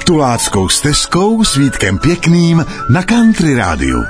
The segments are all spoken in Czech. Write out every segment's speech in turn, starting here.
Tuláckou stezkou s Vítkem Pěkným na Country Rádiu.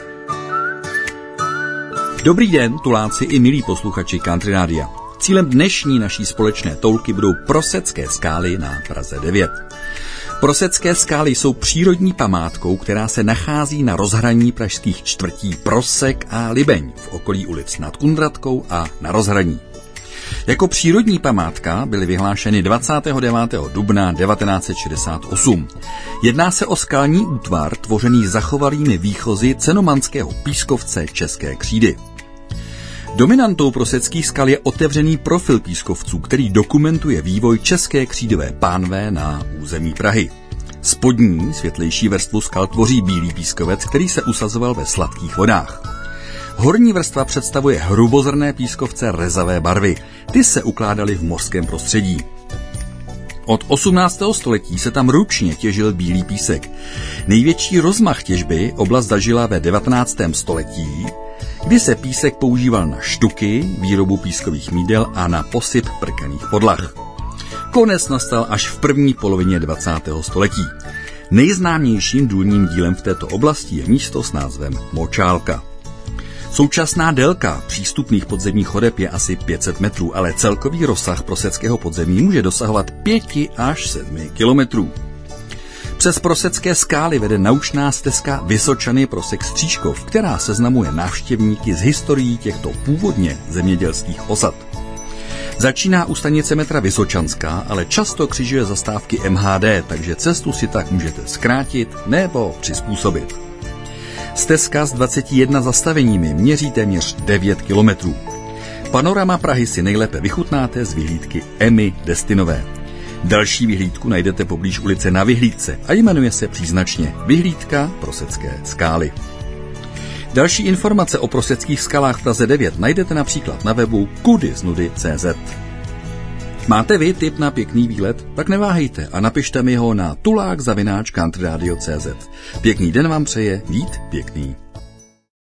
Dobrý den, tuláci i milí posluchači Country Rádia. Cílem dnešní naší společné toulky budou Prosecké skály na Praze 9. Prosecké skály jsou přírodní památkou, která se nachází na rozhraní pražských čtvrtí Prosek a Libeň v okolí ulic Nad Kundratkou a na rozhraní. Jako přírodní památka byly vyhlášeny 29. dubna 1968. Jedná se o skalní útvar tvořený zachovalými výchozy cenomanského pískovce České křídy. Dominantou proseckých skal je otevřený profil pískovců, který dokumentuje vývoj české křídové pánve na území Prahy. Spodní, světlejší vrstvu skal tvoří bílý pískovec, který se usazoval ve sladkých vodách. Horní vrstva představuje hrubozrnné pískovce rezavé barvy. Ty se ukládaly v mořském prostředí. Od 18. století se tam ručně těžil bílý písek. Největší rozmach těžby oblast zažila ve 19. století, kdy se písek používal na štuky, výrobu pískových mídel a na posyp prkaných podlah. Konec nastal až v první polovině 20. století. Nejznámějším důlním dílem v této oblasti je místo s názvem Močálka. Současná délka přístupných podzemních chodeb je asi 500 metrů, ale celkový rozsah proseckého podzemí může dosahovat 5 až 7 kilometrů. Přes Prosecké skály vede naučná stezka Vysočany Prosek Stříškov, která seznamuje návštěvníky s historií těchto původně zemědělských osad. Začíná u stanice metra Vysočanská, ale často křižuje zastávky MHD, takže cestu si tak můžete zkrátit nebo přizpůsobit. Stezka s 21 zastaveními měří téměř 9 kilometrů. Panorama Prahy si nejlépe vychutnáte z vyhlídky Emmy Destinové. Další vyhlídku najdete poblíž ulice Na Vyhlídce a jmenuje se příznačně Vyhlídka Prosecké skály. Další informace o proseckých skalách v Praze 9 najdete například na webu kudysnudy.cz. Máte vy tip na pěkný výlet? Tak neváhejte a napište mi ho na tulák@countryradio.cz. Pěkný den vám přeje Vít Pěkný.